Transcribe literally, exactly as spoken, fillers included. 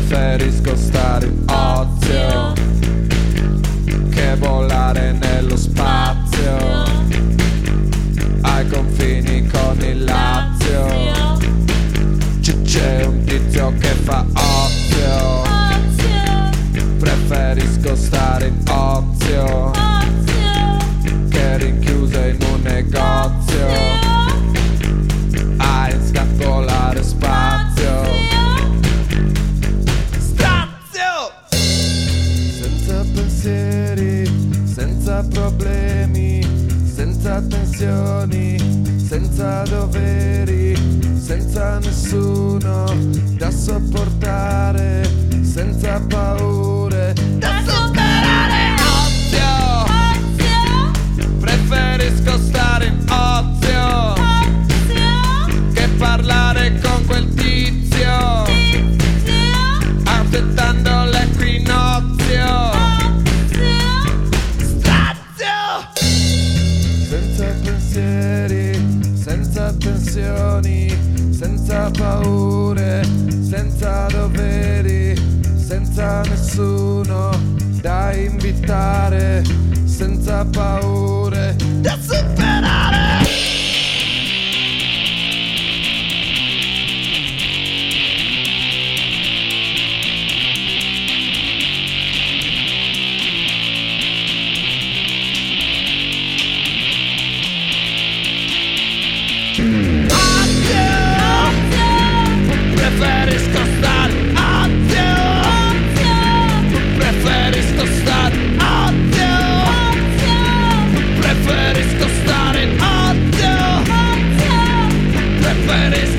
Preferisco stare in ozio che volare nello spazio, ai confini con il Lazio. C'è un tizio che fa ozio, preferisco stare in ozio che rinchiuso in un negozio a inscappolare spazio. Stazio! Senza pensieri, senza problemi, senza tensioni, senza doveri, senza nessuno da sopportare, senza paure da superare. Ozio, ozio, preferisco stare in ozio, ozio, che parlare con quel tizio, tizio, aspettando l'equinozio. Senza pensieri, senza tensioni, senza paure, senza doveri, senza nessuno da invitare, senza paure da superare. Preferisco stare ozio, preferisco stare ozio, preferisco stare ozio, preferisco